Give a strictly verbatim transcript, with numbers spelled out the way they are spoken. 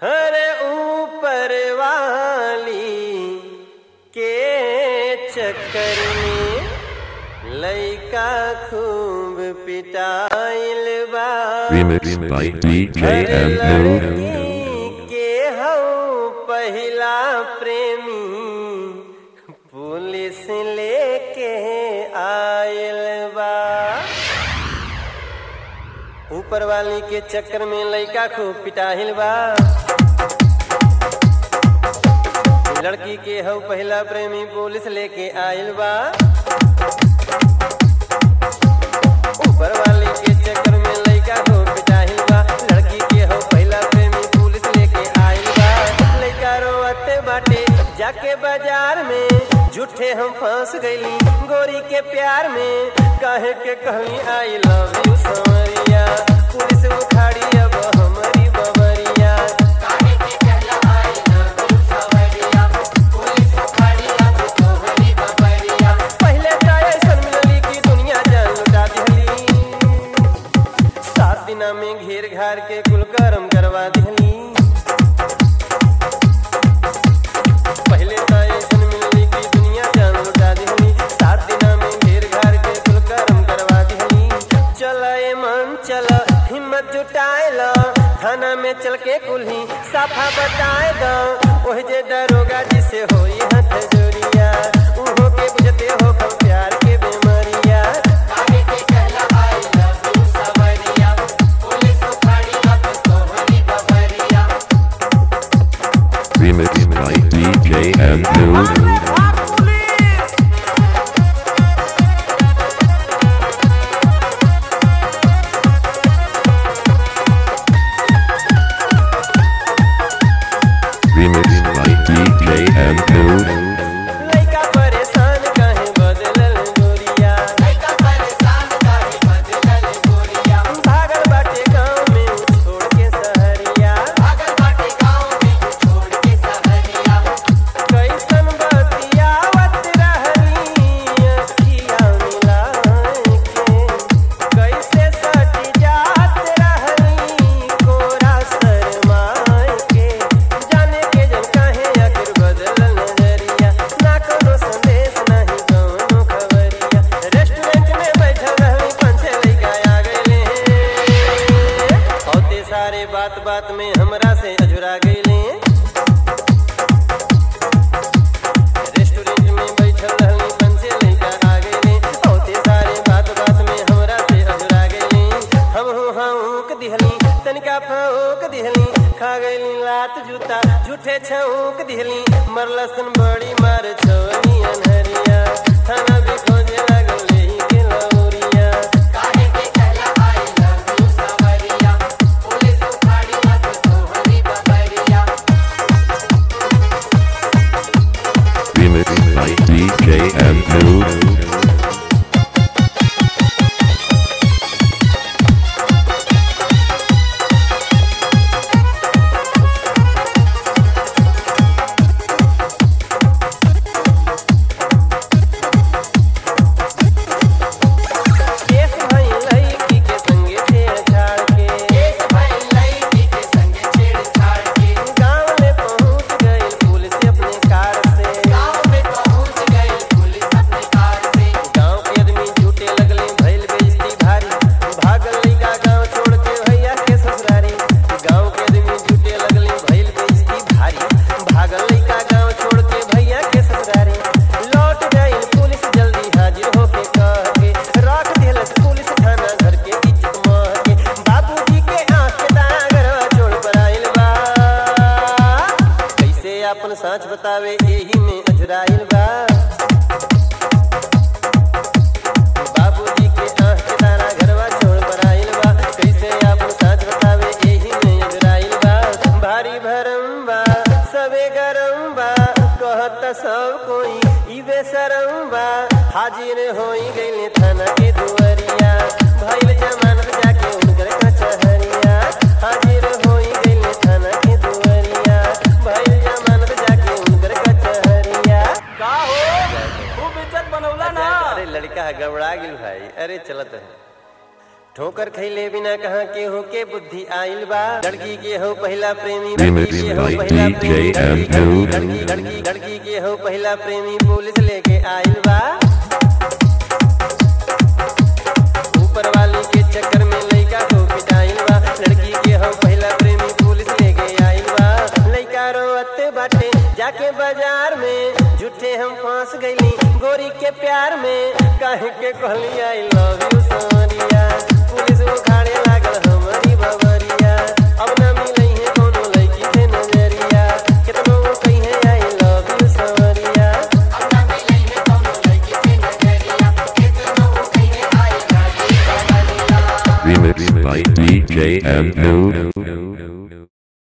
अरे ऊपर वाली के चक्कर में लइका खूब पिटाइल बा। Remix by D J M लड़की के हऊ पहिला प्रेमी पुलिस लेके आइल बा। ऊपर वाली के चक्कर में लइका खूब पिटाइल बा। लड़की के हऊ पहिला प्रेमी पुलिस लेके आइल बा। ऊपर वाली के चक्कर में लइका खूब पिटाइल बा। लड़की के हऊ पहिला प्रेमी पुलिस लेके आइल बा। लइका रोवते बाटे जाके बाजार में, झूठे हम फंस गईली गोरी के प्यार में। काहे के कहली आई लव यू संवरिया, पुलिस उखाड़ी अब हमारी बबरिया। काहे के कहला आई लव यू संवरिया, पुलिस उखाड़ी अब तोहरी बबरिया। पहले तो ऐसन मिलली की दुनिया जान लुटा दिहली। सात दिना में घेर घार के कुल करम करवा दिहली। पहले तो ऐसन मिलली की दुनिया जान लुटा दिहली। सात दिना में घेर घार के कुल करम करवा दिहली। चल ए मन चल हिम्मत जुटाए लो, थाना में चल के कुल्ही साफा बताए दो। ओह जे दरोगा जिसे होई हथ जोड़िया, उहो के बुझते हो हम प्यार के बेमरिया। काहे के कहला आई लव यू संवरिया, पुलिस उखाड़ी अब तोहरी बबरिया। Remix by D J M Remix by D J M लइका परेशान काहे बदलल गोरिया, लइका परेशान काहे बदलल गोरिया। भागल बाटे गांव में छोड़ के सहरिया, भागल बाटे गांव में छोड़ के सहरिया। कैसन बतियावत रहली अखिया मिलाए के, कैसे सटी जात रहली कोरा शरमाए के। जाने के जन काहे आखिर बदलल नजरिया, ना कोनो संदेश नाही कोनो खबरिया। रेस्टोरेंट में बैठल रहली पांच छह लइका आ गइले, औते सारे बात बात में हमरा से अझुरा गइले। रेस्टोरेंट में बैठल रहली पांच छह लइका आ गइले, औते सारे बात बात में हमरा से अझुरा गइले। हमहू हऊक दिहली तनिका फऊक दिहली, खा गइली लात जूता झूठे छऊक दिहली। मरलसन बड़ी मार छवनी अनहरिया, थाना भी खोजे लागल लेही के लौरिया। काहे के कहला आई लव यू संवरिया, पुलिस उखाड़ी अब तोहरी बबरिया। Remix by D J M केस भई लइकी के संगे छेड़छाड़ के, केस भई लइकी के संगे छेड़छाड़ के। गांव में पहुंच गई पुलिस अपने कार से, गांव में पहुंच गई पुलिस अपने कार से। गांव के आदमी झूठे लगले भइल बेइज्जती भारी, भागल लइका गांव छोड़ के भैया के ससुरारी। गांव के आदमी झूठे लगले भइल बेइज्जती भारी, भागल लइका गांव छोड़ के भैया के ससुरारी। लौट गई पुलिस जल्दी हाजिर होके कह के, रख दिलस पुलिस थाना घर के इज्जत मह के। बाबूजी के आंख के दागरवा छोड़ पर आइल बा, कैसे अपन साँच बतावे एही में अझुराइल बा। बाबूजी के आंख के दाना घरवा छोड़ पर आइल बा, कैसे अपन साँच बतावे एही में अझुराइल बा। भारी भरम बा सबे गरम बा, कहता सब कोई ई बेशरम बा। हाजिर होई गइले थाना के दुआरिया, भइल जमानत जाके उनकर कचहरिया। हाजिर होई गइले थाना के दुआरिया, भइल जमानत जाके उनकर कचहरिया। का हो खूब इज्जत बनौला ना। अरे लड़का गबड़ा गिल भाई, अरे चलत है। ठोकर खैले बिना कहाँ के हो के बुद्धि आइल बा। लड़की के हो पहला प्रेमी, Remix लड़की के हो by पहला D J प्रेमी, लड़की M two. लड़की लड़की लड़की के हो पहला प्रेमी पुलिस लेके आइल बा। ऊपर वाली के चक्कर में लइका को पिटाइल बा। लड़की के हो पहला प्रेमी पुलिस लेके आइल बा। लइका रोअते बाटे जाके बाजार में, झूठे हम फंस गईली गोरी के प्यार में। काहे के कहली I love you Sonia, police उखाड़े लागल हमारी बबरिया। अब ना मिलई है कोनो लड़की से नजरिया, कितनो कहिए आई लव यू सोनिया। अब ना मिलई है कोनो लड़की से नजरिया, कितनो कहिए I love you Sonia. Remix by D J M two.